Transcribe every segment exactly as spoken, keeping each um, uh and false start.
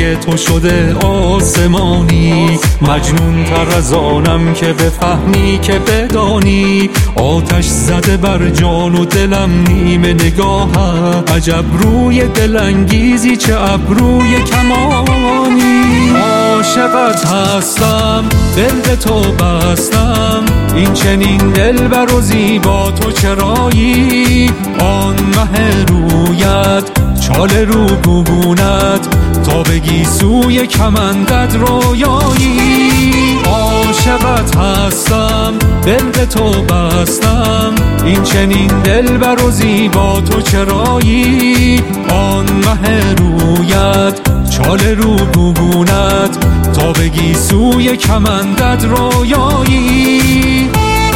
روی تو شده آسمانی، مجنون تر از آنم که بفهمی که بدانی، آتش زده بر جان و دلم نیمه نگاهت، عجب روی دلانگیزی چه ابروی کمانی. عاشقت هستم دل به تو بستم، این چنین دلبر و زیبا تو چرایی، آن مه رویت چال رو بوبونت، تا بگی سوی کمندت رویایی. عاشقت هستم دل به تو بستم، این چنین دلبر و زیبا تو چرایی، آن مه رویت چال رو بوبونت، تا بگی سوی کمندت رویایی.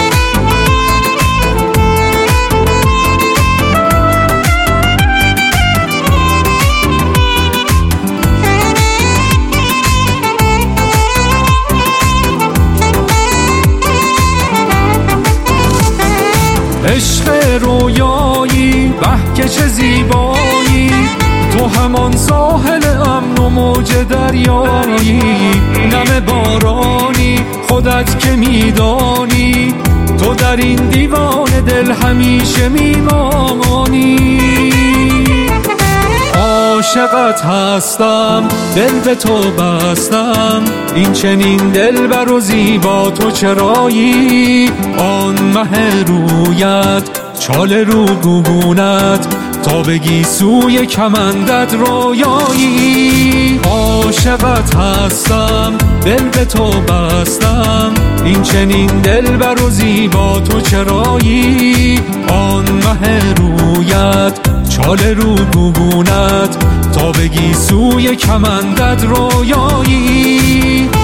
عشق رویایی به که چه زیبایی، تو همان ساحل امن و موج دریایی، نم بارانی خودت که میدانی، تو در این دیوان دل همیشه میمانی. عاشقت هستم دل به تو بستم، این چنین دلبر و زیبا تو چرایی، آن مه رویت چال رو بوبونت، تا بگی سوی کمندت رویایی. عاشقت هستم دل به تو بستم، این چنین دلبر و زیبا تو چرایی، آن مه رویت چال رو بوبونت، تا بگی سوی کمندت رویایی.